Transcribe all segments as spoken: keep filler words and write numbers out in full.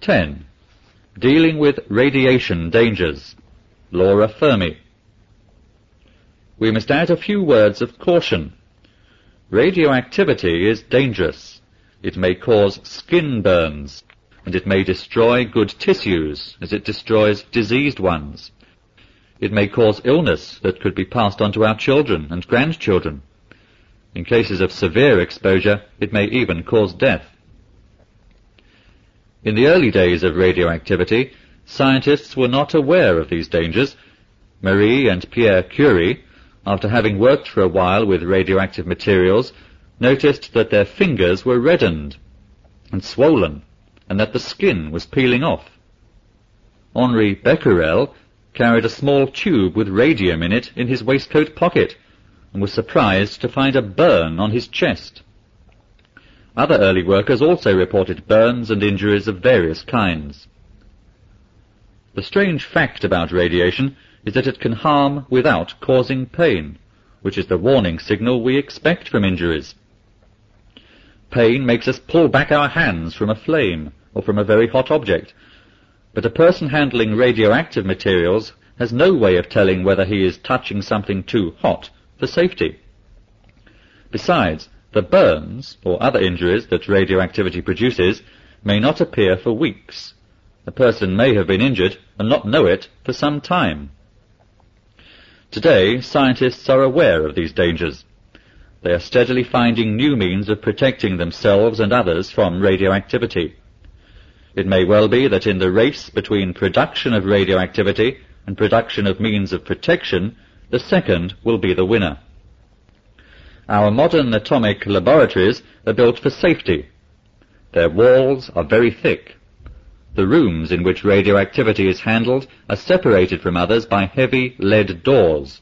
ten. Dealing with radiation dangers. Laura Fermi. We must add a few words of caution. Radioactivity is dangerous. It may cause skin burns, and it may destroy good tissues as it destroys diseased ones. It may cause illness that could be passed on to our children and grandchildren. In cases of severe exposure, it may even cause death. In the early days of radioactivity, scientists were not aware of these dangers. Marie and Pierre Curie, after having worked for a while with radioactive materials, noticed that their fingers were reddened and swollen, and that the skin was peeling off. Henri Becquerel carried a small tube with radium in it in his waistcoat pocket, and was surprised to find a burn on his chest. Other early workers also reported burns and injuries of various kinds. The strange fact about radiation is that it can harm without causing pain, which is the warning signal we expect from injuries. Pain makes us pull back our hands from a flame or from a very hot object, but a person handling radioactive materials has no way of telling whether he is touching something too hot for safety. Besides, the burns or other injuries that radioactivity produces may not appear for weeks. A person may have been injured and not know it for some time. Today, scientists are aware of these dangers. They are steadily finding new means of protecting themselves and others from radioactivity. It may well be that in the race between production of radioactivity and production of means of protection, the second will be the winner. Our modern atomic laboratories are built for safety. Their walls are very thick. The rooms in which radioactivity is handled are separated from others by heavy lead doors.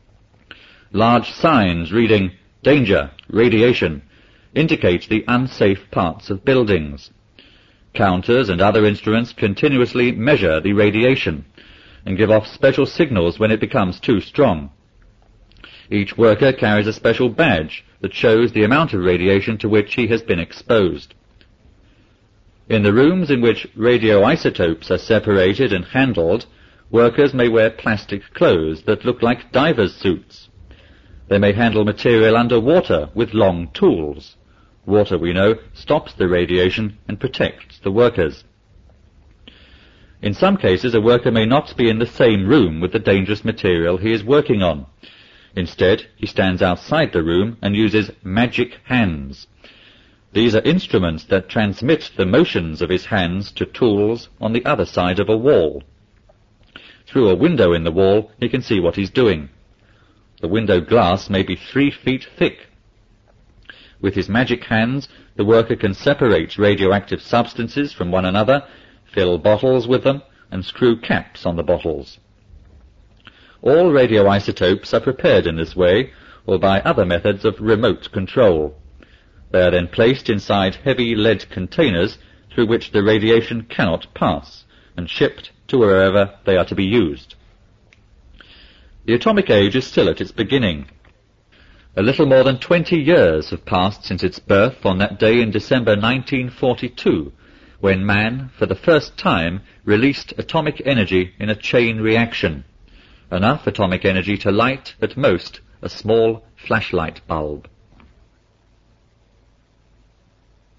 Large signs reading "Danger, Radiation" indicate the unsafe parts of buildings. Counters and other instruments continuously measure the radiation and give off special signals when it becomes too strong. Each worker carries a special badge that shows the amount of radiation to which he has been exposed. In the rooms in which radioisotopes are separated and handled, workers may wear plastic clothes that look like divers' suits. They may handle material underwater with long tools. Water, we know, stops the radiation and protects the workers. In some cases, a worker may not be in the same room with the dangerous material he is working on. Instead, he stands outside the room and uses magic hands. These are instruments that transmit the motions of his hands to tools on the other side of a wall. Through a window in the wall, he can see what he's doing. The window glass may be three feet thick. With his magic hands, the worker can separate radioactive substances from one another, fill bottles with them, and screw caps on the bottles. All radioisotopes are prepared in this way, or by other methods of remote control. They are then placed inside heavy lead containers through which the radiation cannot pass, and shipped to wherever they are to be used. The atomic age is still at its beginning. A little more than twenty years have passed since its birth on that day in December nineteen forty-two, when man, for the first time, released atomic energy in a chain reaction, enough atomic energy to light, at most, a small flashlight bulb.